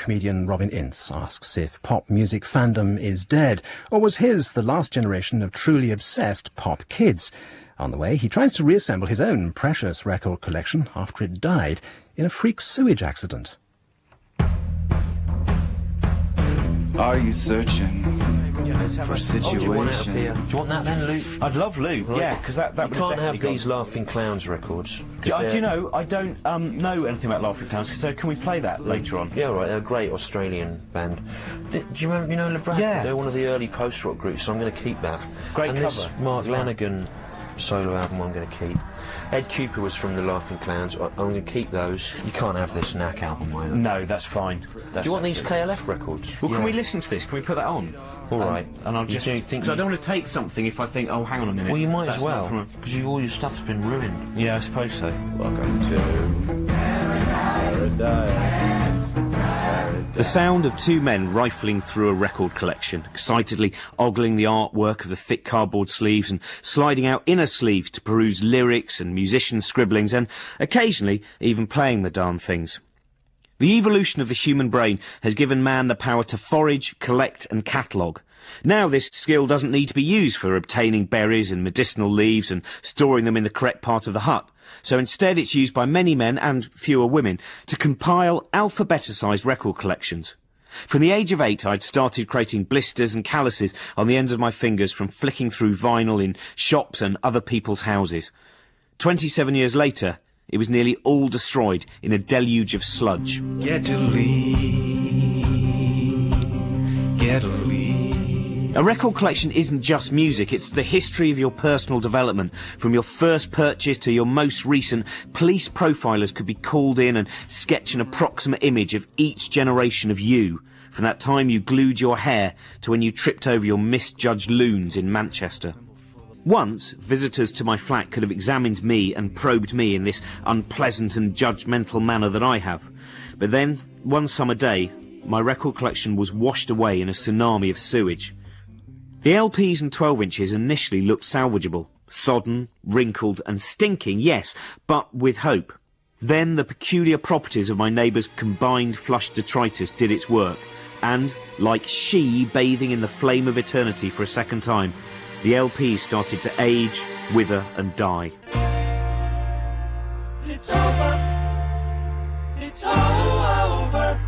comedian Robin Ince asks if pop music fandom is dead, or was his the last generation of truly obsessed pop kids. On the way, he tries to reassemble his own precious record collection after it died in a freak sewage accident. Are you searching for situation? Do you want out of here? Do you want that then, Luke? I'd love Luke, Right. yeah, because that would You can't definitely have these Laughing Clowns records. Do you know, I don't know anything about Laughing Clowns, so can we play that later on? Yeah, right, they're a great Australian band. Do you remember, LeBradford? Yeah. They're one of the early post-rock groups, so I'm going to keep that. Great and cover. this Mark Lanigan solo album I'm going to keep. Ed Cooper was from the Laughing Clowns. I'm going to keep those. You can't have this Knack album either. No, that's fine. Do you want these KLF records? Well, can we listen to this? Can we put that on? All right. And I'll just... Because I don't want to take something if I think, oh, hang on a minute. Well, you might That's as well, not because all your stuff's been ruined. Yeah, I suppose so. Welcome to paradise. The sound of two men rifling through a record collection, excitedly ogling the artwork of the thick cardboard sleeves and sliding out inner sleeves to peruse lyrics and musicians' scribblings and occasionally even playing the darn things. The evolution of the human brain has given man the power to forage, collect and catalogue. Now this skill doesn't need to be used for obtaining berries and medicinal leaves and storing them in the correct part of the hut. So instead it's used by many men and fewer women to compile alphabet-sized record collections. From the age of 8 I'd started creating blisters and calluses on the ends of my fingers from flicking through vinyl in shops and other people's houses. 27 years later, it was nearly all destroyed in a deluge of sludge. Get a lead. Get a lead. A record collection isn't just music, it's the history of your personal development. From your first purchase to your most recent, police profilers could be called in and sketch an approximate image of each generation of you, from that time you glued your hair to when you tripped over your misjudged loons in Manchester. Once, visitors to my flat could have examined me and probed me in this unpleasant and judgmental manner that I have. But then, one summer day, my record collection was washed away in a tsunami of sewage. The LPs and 12 inches initially looked salvageable, sodden, wrinkled and stinking, yes, but with hope. Then the peculiar properties of my neighbour's combined flush detritus did its work, and, like she bathing in the flame of eternity for a second time, the LPs started to age, wither and die. It's over. It's all over.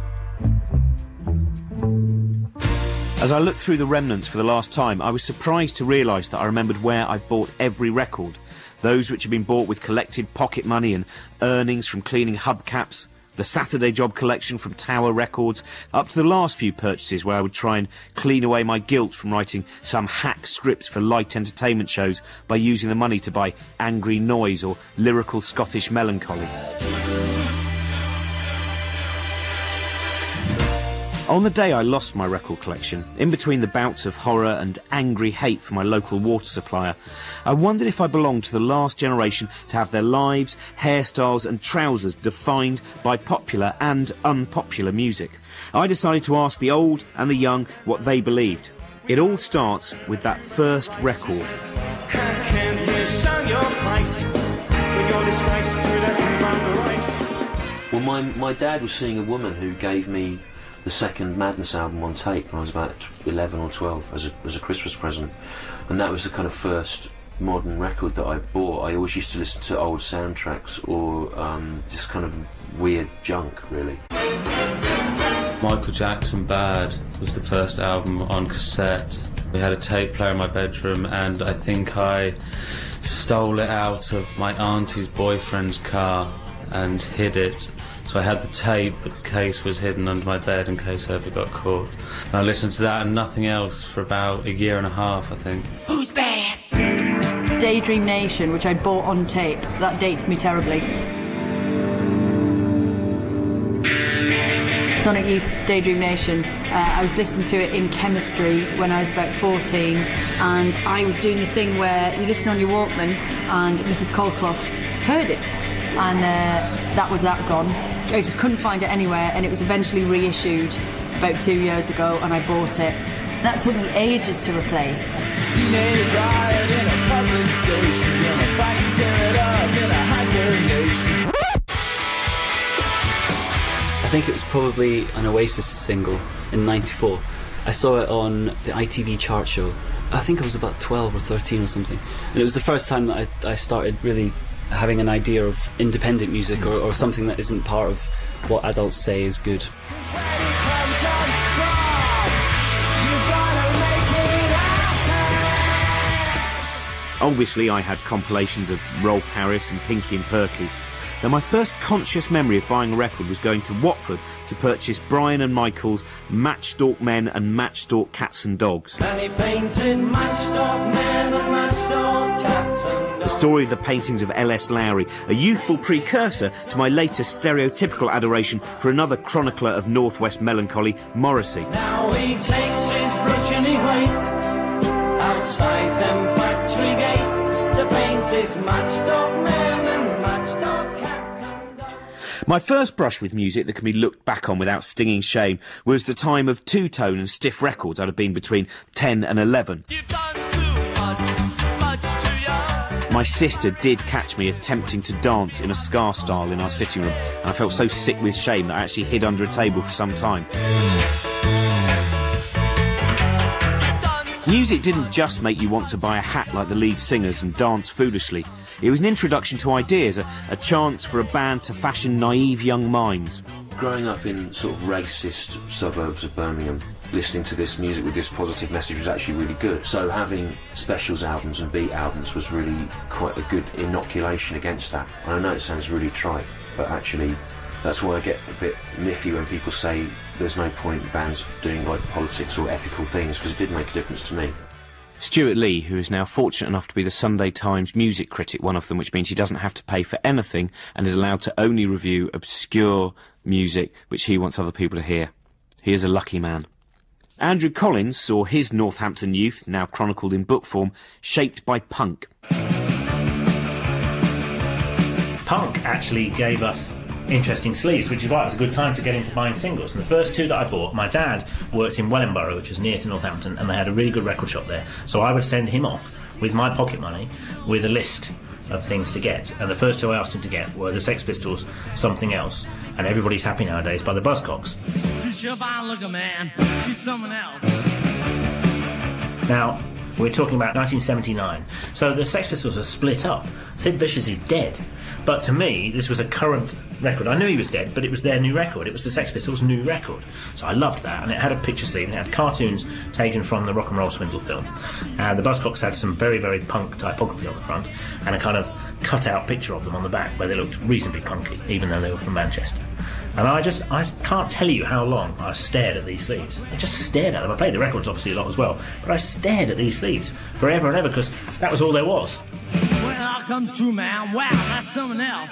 As I looked through the remnants for the last time, I was surprised to realise that I remembered where I'd bought every record. Those which had been bought with collected pocket money and earnings from cleaning hubcaps, the Saturday Job collection from Tower Records, up to the last few purchases where I would try and clean away my guilt from writing some hack scripts for light entertainment shows by using the money to buy Angry Noise or Lyrical Scottish Melancholy. On the day I lost my record collection, in between the bouts of horror and angry hate for my local water supplier, I wondered if I belonged to the last generation to have their lives, hairstyles and trousers defined by popular and unpopular music. I decided to ask the old and the young what they believed. It all starts with that first record. How can you show your price when you're disgraced to the race? Well, my dad was seeing a woman who gave me the second Madness album on tape when I was about 11 or 12 as a Christmas present, and that was the kind of first modern record that I bought. I always used to listen to old soundtracks or just kind of weird junk, really. Michael Jackson Bad was the first album on cassette. We had a tape player in my bedroom and I think I stole it out of my auntie's boyfriend's car and hid it. So I had the tape, but the case was hidden under my bed in case I ever got caught. And I listened to that and nothing else for about a year and a half, I think. Who's bad? Daydream Nation, which I bought on tape. That dates me terribly. Sonic Youth's Daydream Nation. I was listening to it in chemistry when I was about 14, and I was doing the thing where you listen on your Walkman and Mrs. Colclough heard it, and that was that gone. I just couldn't find it anywhere, and it was eventually reissued about 2 years ago, and I bought it. That took me ages to replace. Teenage riot in a public station, gonna fight and tear it up in a hyper nation. I think it was probably an Oasis single in '94. I saw it on the ITV chart show. I think I was about 12 or 13 or something. And it was the first time that I started really having an idea of independent music or something that isn't part of what adults say is good. Obviously, I had compilations of Rolf Harris and Pinky and Perky. Now, my first conscious memory of buying a record was going to Watford to purchase Brian and Michael's Matchstalk Men and Matchstalk Cats and Dogs. And he painted Matchstalk Men and Matchstalk Cats and Dogs. The story of the paintings of L.S. Lowry, a youthful precursor to my latest stereotypical adoration for another chronicler of northwest melancholy, Morrissey. Now he takes his brush and he waits outside them factory gates to paint his Matchstalk Men and Matchstalk Cats and Dogs. My first brush with music that can be looked back on without stinging shame was the time of two-tone and stiff records. I'd have been between 10 and 11. You've done too much too young. My sister did catch me attempting to dance in a ska style in our sitting room, and I felt so sick with shame that I actually hid under a table for some time. Music didn't just make you want to buy a hat like the lead singers and dance foolishly. It was an introduction to ideas, a chance for a band to fashion naive young minds. Growing up in sort of racist suburbs of Birmingham, listening to this music with this positive message was actually really good. So having Specials albums and Beat albums was really quite a good inoculation against that. And I know it sounds really trite, but actually that's why I get a bit miffy when people say there's no point in bands doing like politics or ethical things, because it did make a difference to me. Stuart Lee, who is now fortunate enough to be the Sunday Times music critic, one of them, which means he doesn't have to pay for anything and is allowed to only review obscure music which he wants other people to hear. He is a lucky man. Andrew Collins saw his Northampton youth, now chronicled in book form, shaped by punk. Punk actually gave us interesting sleeves, which is why it was a good time to get into buying singles. And the first two that I bought, my dad worked in Wellingborough, which is near to Northampton, and they had a really good record shop there. So I would send him off with my pocket money with a list of things to get. And the first two I asked him to get were the Sex Pistols, Something Else, and Everybody's Happy Nowadays by the Buzzcocks. She's your fine looking man, she's someone else. Now, we're talking about 1979. So the Sex Pistols are split up. Sid Vicious is dead. But to me, this was a current record. I knew he was dead, but it was their new record. It was the Sex Pistols' new record. So I loved that. And it had a picture sleeve, and it had cartoons taken from the Rock and Roll Swindle film. And the Buzzcocks had some very, very punk typography on the front, and a kind of cut-out picture of them on the back, where they looked reasonably punky, even though they were from Manchester. And I can't tell you how long I stared at these sleeves. I just stared at them. I played the records obviously a lot as well, but I stared at these sleeves forever and ever, because that was all there was. When all comes true, man, wow, that's someone else.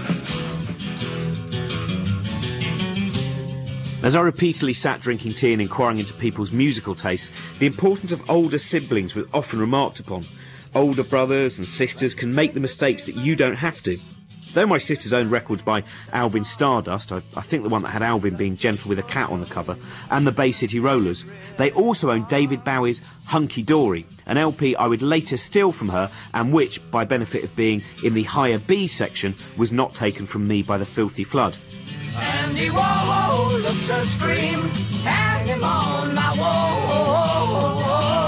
As I repeatedly sat drinking tea and inquiring into people's musical tastes, the importance of older siblings was often remarked upon. Older brothers and sisters can make the mistakes that you don't have to. Though my sisters owned records by Alvin Stardust, I think the one that had Alvin being gentle with a cat on the cover, and the Bay City Rollers, they also owned David Bowie's Hunky Dory, an LP I would later steal from her, and which, by benefit of being in the higher B section, was not taken from me by the filthy flood. Andy Warhol looks a scream, hang him on my wall.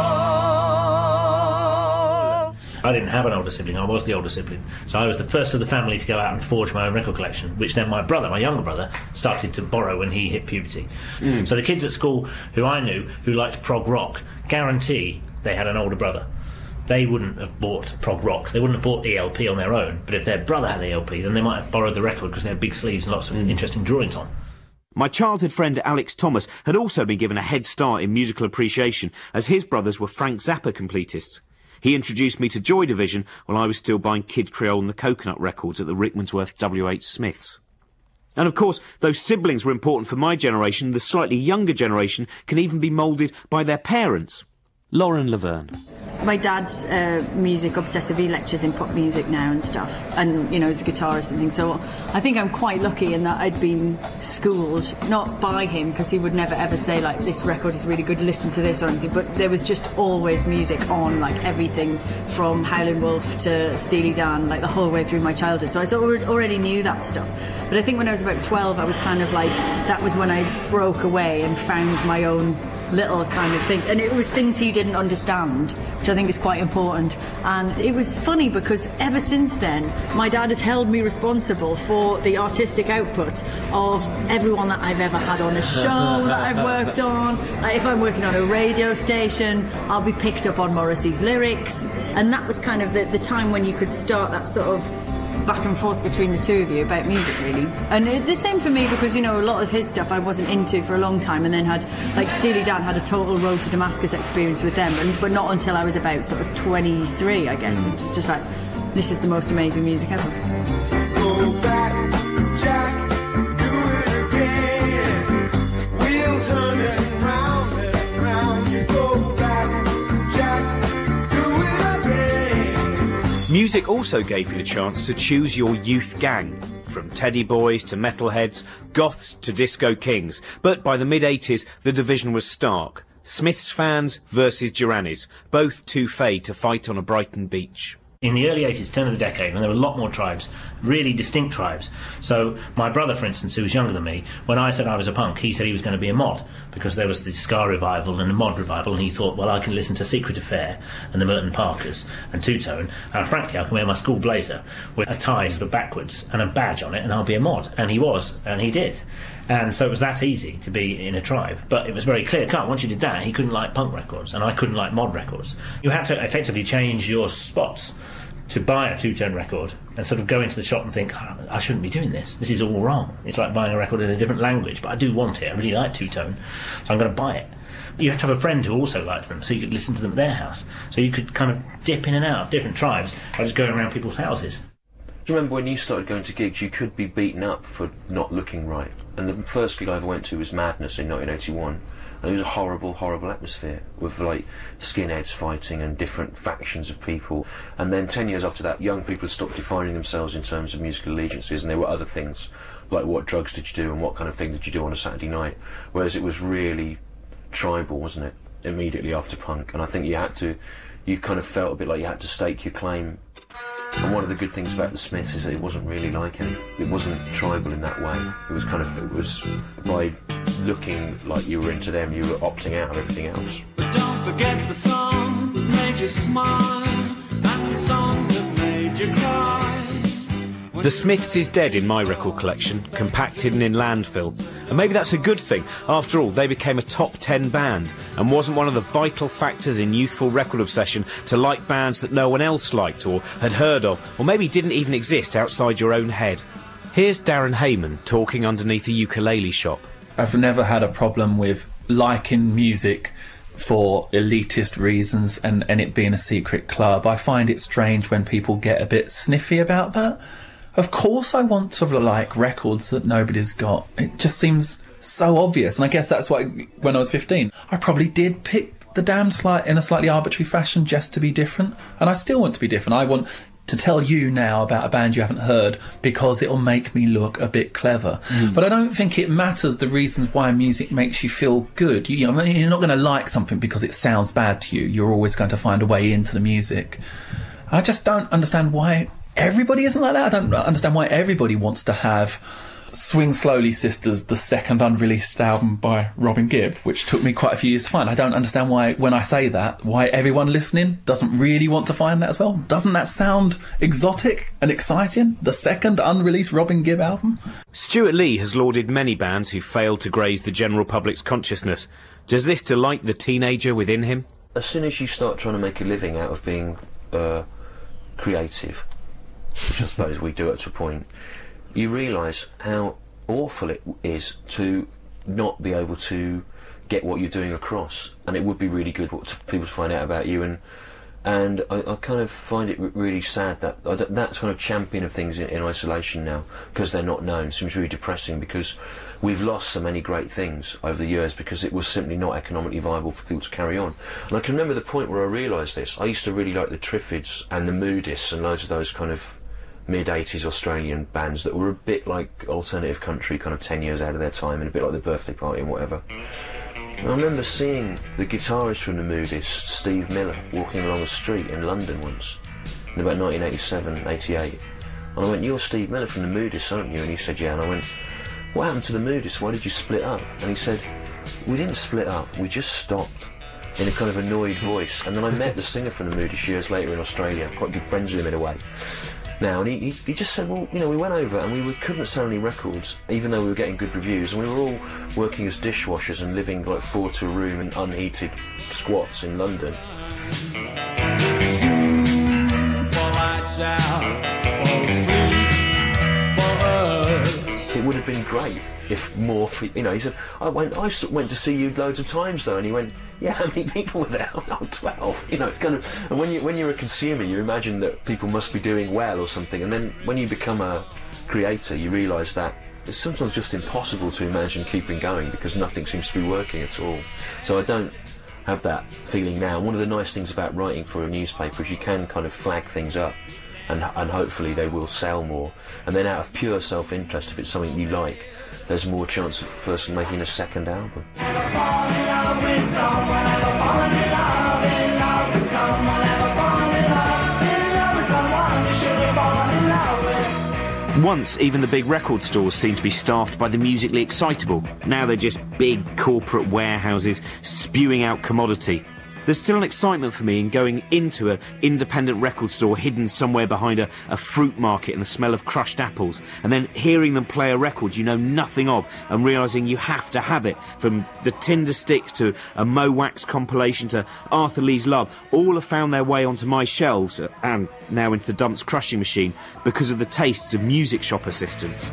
I didn't have an older sibling, I was the older sibling. So I was the first of the family to go out and forge my own record collection, which then my brother, my younger brother, started to borrow when he hit puberty. So the kids at school who I knew, who liked prog rock, guarantee they had an older brother. They wouldn't have bought prog rock, they wouldn't have bought ELP on their own, but if their brother had ELP, then they might have borrowed the record because they had big sleeves and lots of interesting drawings on. My childhood friend Alex Thomas had also been given a head start in musical appreciation, as his brothers were Frank Zappa completists. He introduced me to Joy Division while I was still buying Kid Creole and the Coconut records at the Rickmansworth W.H. Smiths. And of course, though siblings were important for my generation, the slightly younger generation can even be moulded by their parents. Lauren Laverne. My dad's music obsessive. He lectures in pop music now and stuff, and you know, as a guitarist and things. So I think I'm quite lucky in that I'd been schooled, not by him, because he would never ever say like, this record is really good, listen to this or anything, but there was just always music on, like everything from Howlin' Wolf to Steely Dan, like the whole way through my childhood. So I sort of already knew that stuff. But I think when I was about 12, I was kind of like, that was when I broke away and found my own little kind of thing, and it was things he didn't understand, which I think is quite important. And it was funny because ever since then my dad has held me responsible for the artistic output of everyone that I've ever had on a show that I've worked on. Like if I'm working on a radio station, I'll be picked up on Morrissey's lyrics, and that was kind of the time when you could start that sort of back and forth between the two of you about music, really. And the same for me, because you know, a lot of his stuff I wasn't into for a long time, and then had, like Steely Dan, had a total Road to Damascus experience with them, but not until I was about sort of 23, I guess. It was just like, this is the most amazing music ever. Go back, Jack, do it again. We'll turn it round and round. You go back, Jack, do it again. Music also gave you the chance to choose your youth gang, from Teddy Boys to Metalheads, Goths to Disco Kings. But by the mid-80s, the division was stark. Smiths fans versus Duranis, both too fey to fight on a Brighton beach. In the early 80s, turn of the decade, when there were a lot more tribes, really distinct tribes. So my brother, for instance, who was younger than me, when I said I was a punk, he said he was going to be a mod, because there was the ska revival and the mod revival, and he thought, well, I can listen to Secret Affair and the Merton Parkers and Two Tone, and frankly, I can wear my school blazer with a tie sort of backwards and a badge on it, and I'll be a mod. And he was, and he did. And so it was that easy to be in a tribe. But it was very clear-cut. Once you did that, he couldn't like punk records, and I couldn't like mod records. You had to effectively change your spots to buy a two-tone record and sort of go into the shop and think, oh, I shouldn't be doing this. This is all wrong. It's like buying a record in a different language, but I do want it. I really like two-tone, so I'm going to buy it. You have to have a friend who also liked them, so you could listen to them at their house. So you could kind of dip in and out of different tribes by just going around people's houses. Do you remember when you started going to gigs, you could be beaten up for not looking right? And the first gig I ever went to was Madness in 1981, and it was a horrible, horrible atmosphere with like skinheads fighting and different factions of people. And then 10 years after that, young people had stopped defining themselves in terms of musical allegiances, and there were other things, like what drugs did you do and what kind of thing did you do on a Saturday night, whereas it was really tribal, wasn't it, immediately after punk. And I think you kind of felt a bit like you had to stake your claim. And one of the good things about the Smiths is that it wasn't really like it wasn't tribal in that way. It was by looking like you were into them, you were opting out of everything else. Don't forget the songs that made you smile and the songs that made you cry. The Smiths is dead in my record collection, compacted and in landfill. And maybe that's a good thing. After all, they became a top 10 band, and wasn't one of the vital factors in youthful record obsession to like bands that no one else liked or had heard of, or maybe didn't even exist outside your own head. Here's Darren Hayman talking underneath a ukulele shop. I've never had a problem with liking music for elitist reasons and it being a secret club. I find it strange when people get a bit sniffy about that. Of course I want to like records that nobody's got. It just seems so obvious. And I guess that's why when I was 15, I probably did pick The Damned in a slightly arbitrary fashion just to be different. And I still want to be different. I want to tell you now about a band you haven't heard because it'll make me look a bit clever. But I don't think it matters the reasons why music makes you feel good. You know, you're not going to like something because it sounds bad to you. You're always going to find a way into the music. I just don't understand why everybody isn't like that. I don't understand why everybody wants to have Swing Slowly Sisters, the second unreleased album by Robin Gibb, which took me quite a few years to find. I don't understand why, when I say that, why everyone listening doesn't really want to find that as well. Doesn't that sound exotic and exciting? The second unreleased Robin Gibb album? Stuart Lee has lauded many bands who failed to graze the general public's consciousness. Does this delight the teenager within him? As soon as you start trying to make a living out of being creative, which I suppose we do up to a point, you realise how awful it is to not be able to get what you're doing across. And it would be really good for people to find out about you, and And I kind of find it really sad that that kind of champion of things in isolation now, because they're not known, seems really depressing, because we've lost so many great things over the years because it was simply not economically viable for people to carry on. And I can remember the point where I realised this. I used to really like the Triffids and the Moodists and loads of those kind of mid-80s Australian bands that were a bit like alternative country, kind of 10 years out of their time, and a bit like the Birthday Party and whatever. And I remember seeing the guitarist from the Moodists, Steve Miller, walking along a street in London once, in about 1987, 88. And I went, "You're Steve Miller from the Moodists, aren't you?" And he said, "Yeah." And I went, "What happened to the Moodists? Why did you split up?" And he said, "We didn't split up, we just stopped," in a kind of annoyed voice. And then I met the singer from the Moodists years later in Australia, quite good friends with him in a way now, and he just said, "Well, you know, we went over and we couldn't sell any records, even though we were getting good reviews, and we were all working as dishwashers and living like 4 to a room in unheated squats in London." It would have been great if more, you know, he said, I went to see you loads of times though, and he went, "Yeah, how many people were there?" "Oh, 12, you know, it's kind of, and when you're a consumer, you imagine that people must be doing well or something, and then when you become a creator, you realise that it's sometimes just impossible to imagine keeping going because nothing seems to be working at all. So I don't have that feeling now. And one of the nice things about writing for a newspaper is you can kind of flag things up, and hopefully they will sell more. And then out of pure self-interest, if it's something you like, there's more chance of a person making a second album. Once, even the big record stores seemed to be staffed by the musically excitable. Now they're just big corporate warehouses spewing out commodity. There's still an excitement for me in going into an independent record store hidden somewhere behind a fruit market and the smell of crushed apples, and then hearing them play a record you know nothing of and realising you have to have it, from the Tinder Sticks to a Mo Wax compilation to Arthur Lee's Love. All have found their way onto my shelves and now into the Dumps crushing machine because of the tastes of music shop assistants.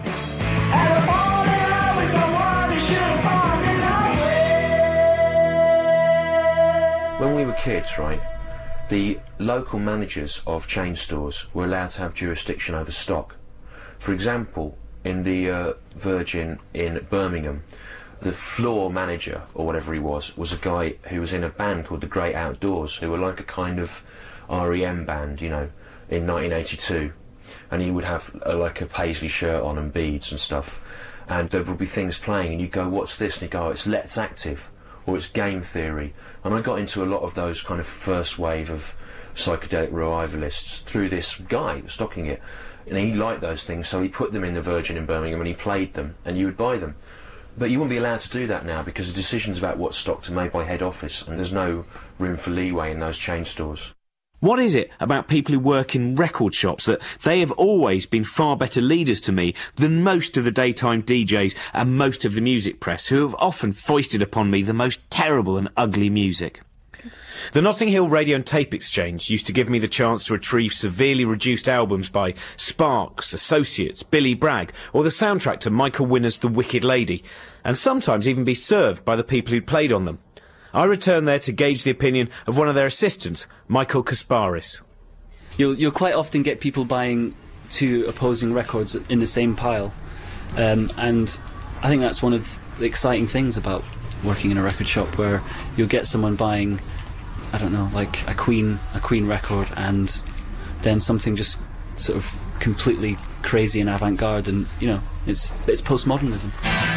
When we were kids, right, the local managers of chain stores were allowed to have jurisdiction over stock. For example, in the Virgin in Birmingham, the floor manager, or whatever he was a guy who was in a band called the Great Outdoors, who were like a kind of REM band, you know, in 1982. And he would have like a paisley shirt on and beads and stuff. And there would be things playing, and you'd go, "What's this?" And he'd go, "Oh, it's Let's Active," or "It's Game Theory." And I got into a lot of those kind of first wave of psychedelic revivalists through this guy stocking it. And he liked those things, so he put them in the Virgin in Birmingham and he played them, and you would buy them. But you wouldn't be allowed to do that now because the decisions about what's stocked are made by head office, and there's no room for leeway in those chain stores. What is it about people who work in record shops that they have always been far better leaders to me than most of the daytime DJs and most of the music press, who have often foisted upon me the most terrible and ugly music? The Notting Hill Radio and Tape Exchange used to give me the chance to retrieve severely reduced albums by Sparks, Associates, Billy Bragg, or the soundtrack to Michael Winner's The Wicked Lady, and sometimes even be served by the people who'd played on them. I returned there to gauge the opinion of one of their assistants, Michael Kasparis. You'll quite often get people buying 2 opposing records in the same pile, and I think that's one of the exciting things about working in a record shop, where you'll get someone buying, I don't know, like a Queen record, and then something just sort of completely crazy and avant-garde, and you know, it's postmodernism.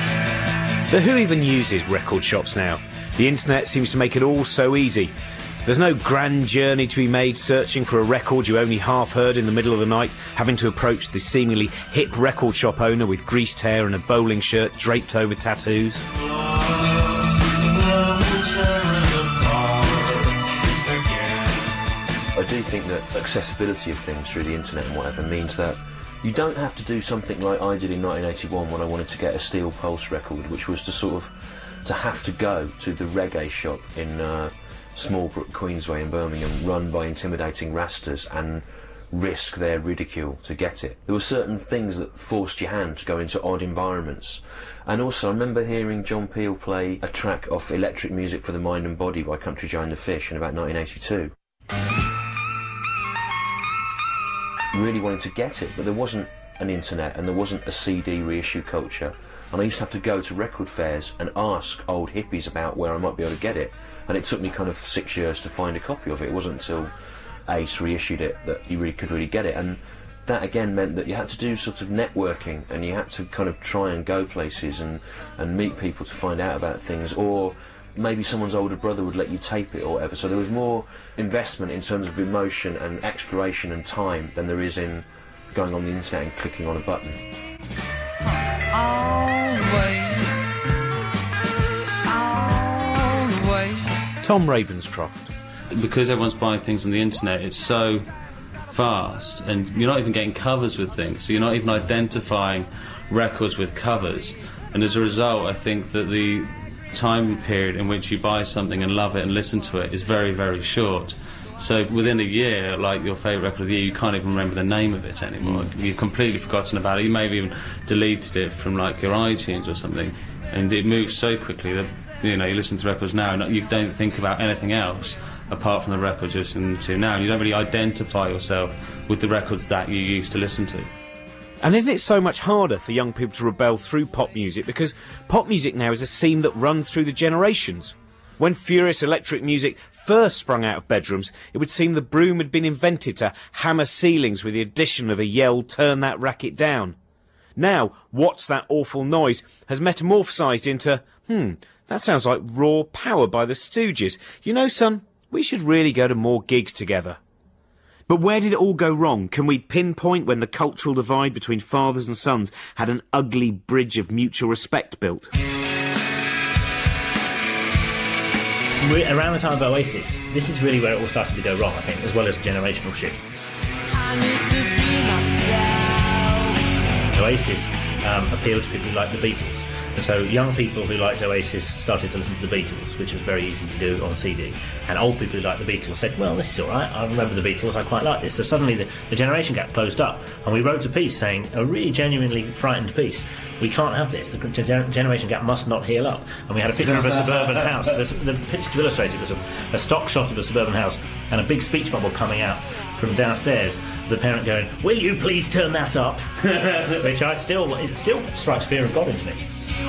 But who even uses record shops now? The internet seems to make it all so easy. There's no grand journey to be made searching for a record you only half heard in the middle of the night, having to approach the seemingly hip record shop owner with greased hair and a bowling shirt draped over tattoos. I do think that accessibility of things through the internet and whatever means that you don't have to do something like I did in 1981 when I wanted to get a Steel Pulse record, which was to have to go to the reggae shop in Smallbrook, Queensway in Birmingham, run by intimidating Rastas, and risk their ridicule to get it. There were certain things that forced your hand to go into odd environments. And also I remember hearing John Peel play a track off Electric Music for the Mind and Body by Country Joe and the Fish in about 1982. really wanting to get it, but there wasn't an internet and there wasn't a CD reissue culture, and I used to have to go to record fairs and ask old hippies about where I might be able to get it, and it took me kind of 6 years to find a copy of it. It wasn't until Ace reissued it that you could really get it, and that again meant that you had to do sort of networking, and you had to kind of try and go places and meet people to find out about things, or maybe someone's older brother would let you tape it or whatever. So there was more investment in terms of emotion and exploration and time than there is in going on the internet and clicking on a button. Tom Ravenscroft. Because everyone's buying things on the internet, it's so fast, and you're not even getting covers with things, so you're not even identifying records with covers, and as a result I think that the time period in which you buy something and love it and listen to it is very, very short. So within a year, like your favourite record of the year, you can't even remember the name of it anymore. You've completely forgotten about it. You maybe even deleted it from like your iTunes or something, and it moves so quickly that you listen to records now and you don't think about anything else apart from the records you're listening to now. You don't really identify yourself with the records that you used to listen to. And isn't it so much harder for young people to rebel through pop music, because pop music now is a seam that runs through the generations? When furious electric music first sprung out of bedrooms, it would seem the broom had been invented to hammer ceilings with the addition of a yell, "Turn that racket down." Now, "What's that awful noise?" has metamorphosised into, that sounds like raw power by the Stooges. You know, son, we should really go to more gigs together. But where did it all go wrong? Can we pinpoint when the cultural divide between fathers and sons had an ugly bridge of mutual respect built? Around the time of Oasis, this is really where it all started to go wrong, I think, as well as a generational shift. Oasis appealed to people who liked the Beatles. And so young people who liked Oasis started to listen to the Beatles, which was very easy to do on CD. And old people who liked the Beatles said, well, this is all right, I remember the Beatles, I quite like this. So suddenly the generation gap closed up, and we wrote a piece saying, a really genuinely frightened piece, we can't have this, the generation gap must not heal up. And we had a picture of a suburban house. The picture to illustrate it was a stock shot of a suburban house and a big speech bubble coming out from downstairs, the parent going, will you please turn that up? Which it still strikes fear of God into me.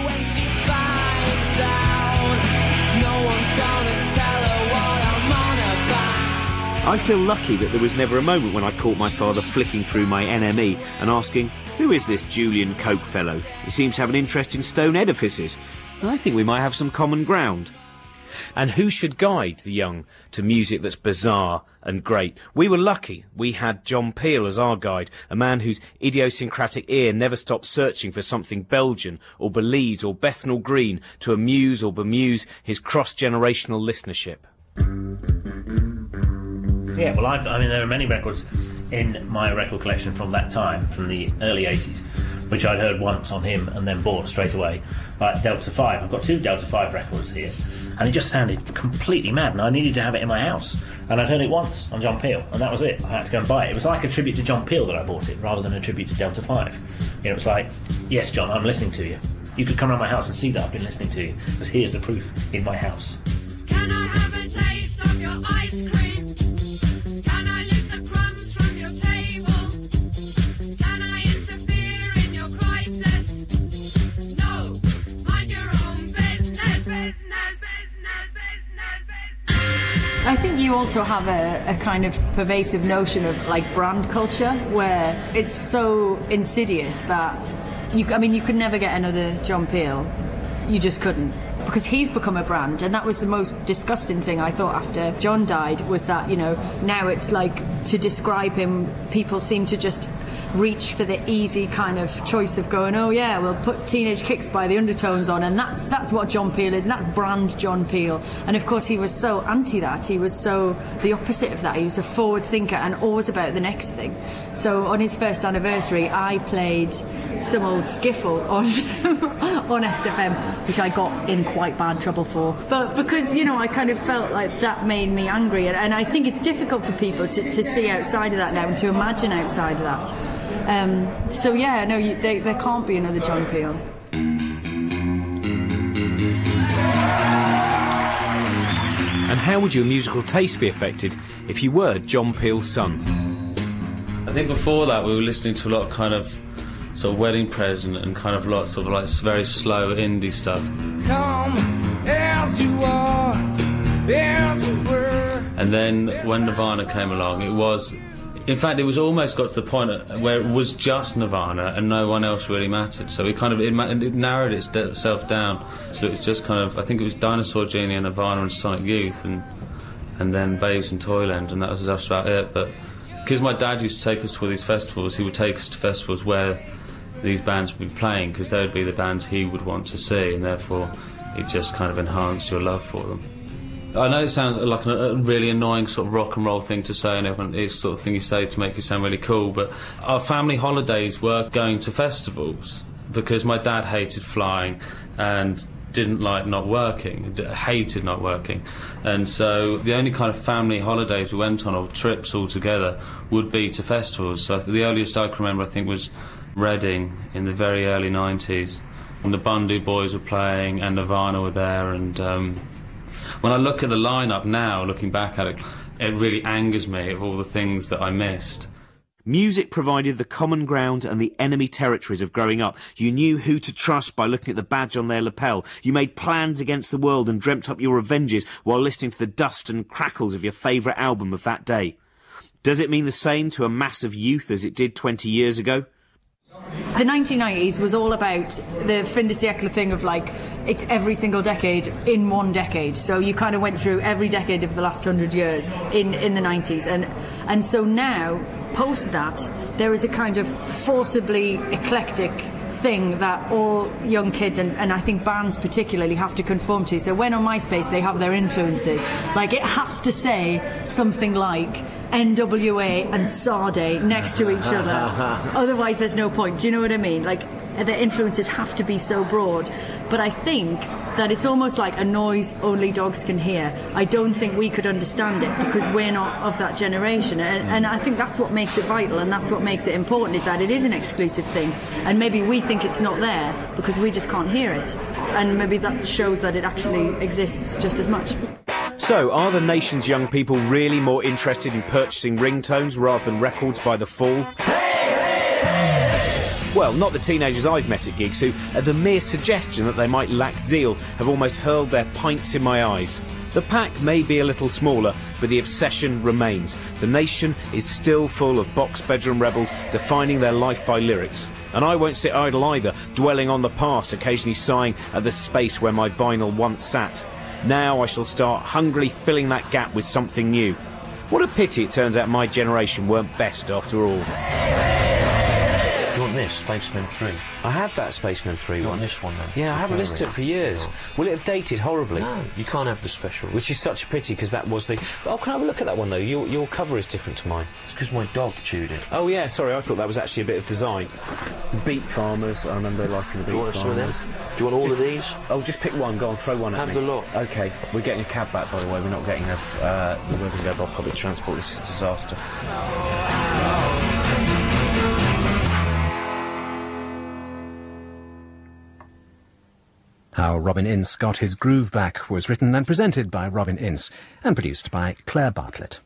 I feel lucky that there was never a moment when I caught my father flicking through my NME and asking, who is this Julian Cope fellow? He seems to have an interest in stone edifices. I think we might have some common ground. And who should guide the young to music that's bizarre and great? We were lucky. We had John Peel as our guide, a man whose idiosyncratic ear never stopped searching for something Belgian or Belize or Bethnal Green to amuse or bemuse his cross-generational listenership. Yeah, well, I mean, there are many records in my record collection from that time, from the early 80s, which I'd heard once on him and then bought straight away, like Delta 5. I've got 2 Delta 5 records here, and it just sounded completely mad, and I needed to have it in my house. And I'd heard it once on John Peel, and that was it. I had to go and buy it. It was like a tribute to John Peel that I bought it, rather than a tribute to Delta 5. It was like, yes, John, I'm listening to you. You could come around my house and see that I've been listening to you, because here's the proof in my house. Can I have a taste of your ice cream? Can I lick the crumbs from your table? Can I interfere in your crisis? No, mind your own business. I think you also have a kind of pervasive notion of like brand culture where it's so insidious that you could never get another John Peel. You just couldn't, because he's become a brand, and that was the most disgusting thing I thought after John died, was that, now it's like, to describe him, people seem to just reach for the easy kind of choice of going, oh yeah, we'll put Teenage Kicks by the Undertones on, and that's what John Peel is, and that's brand John Peel. And of course he was so anti that, he was so the opposite of that. He was a forward thinker and always about the next thing. So on his first anniversary I played some old skiffle on on SFM, which I got in quite bad trouble for, but because I kind of felt like that made me angry, and I think it's difficult for people to see outside of that now and to imagine outside of that. So yeah, no, there can't be another John Peel. And how would your musical taste be affected if you were John Peel's son? I think before that we were listening to a lot of kind of sort of Wedding Present and kind of lots of like very slow indie stuff. Come as you are, as you were. And then when Nirvana came along, it was, in fact, it was almost got to the point where it was just Nirvana and no one else really mattered. So it kind of it narrowed itself down. So it was just kind of, I think it was Dinosaur Genie and Nirvana and Sonic Youth and then Babes in Toyland, and that was just about it. But because my dad used to take us to all these festivals, he would take us to festivals where these bands would be playing, because they would be the bands he would want to see, and therefore it just kind of enhanced your love for them. I know it sounds like a really annoying sort of rock and roll thing to say, and it's the sort of thing you say to make you sound really cool, but our family holidays were going to festivals, because my dad hated flying and didn't like not working, hated not working, and so the only kind of family holidays we went on, or trips all together, would be to festivals. So the earliest I can remember, I think, was Reading in the very early 90s, and the Bundu Boys were playing and Nirvana were there, and when I look at the lineup now, looking back at it, it really angers me of all the things that I missed. Music provided the common ground and the enemy territories of growing up. You knew who to trust by looking at the badge on their lapel. You made plans against the world and dreamt up your revenges while listening to the dust and crackles of your favourite album of that day. Does it mean the same to a mass of youth as it did 20 years ago? The 1990s was all about the fin de siècle thing of like, it's every single decade in one decade. So you kind of went through every decade of the last 100 years in the 90s. And so now, post that, there is a kind of forcibly eclectic thing that all young kids and I think bands particularly have to conform to. So when on MySpace they have their influences, like it has to say something like NWA and Sade next to each other. Otherwise there's no point. Do you know what I mean? Like the influences have to be so broad. But I think that it's almost like a noise only dogs can hear. I don't think we could understand it because we're not of that generation. And I think that's what makes it vital, and that's what makes it important, is that it is an exclusive thing. And maybe we think it's not there because we just can't hear it. And maybe that shows that it actually exists just as much. So, are the nation's young people really more interested in purchasing ringtones rather than records by the fall? Well, not the teenagers I've met at gigs who, at the mere suggestion that they might lack zeal, have almost hurled their pints in my eyes. The pack may be a little smaller, but the obsession remains. The nation is still full of box bedroom rebels defining their life by lyrics. And I won't sit idle either, dwelling on the past, occasionally sighing at the space where my vinyl once sat. Now I shall start hungrily filling that gap with something new. What a pity it turns out my generation weren't best after all. You want this, Spaceman 3? I had that Spaceman 3 You one. want this one then? Yeah, I haven't listened to it for years. Oh. Will it have dated horribly? No, you can't have the specials. Which is such a pity, because that was the... Oh, can I have a look at that one, though? Your cover is different to mine. It's because my dog chewed it. Oh, yeah, sorry, I thought that was actually a bit of design. The Beat Farmers, I remember liking the Beat Farmers. Do you want all of these? Oh, just pick one, go on, throw one at me. Have the lot. OK, we're getting a cab back, by the way, we're not getting we're going to go by public transport, this is a disaster. How Robin Ince Got His Groove Back was written and presented by Robin Ince and produced by Claire Bartlett.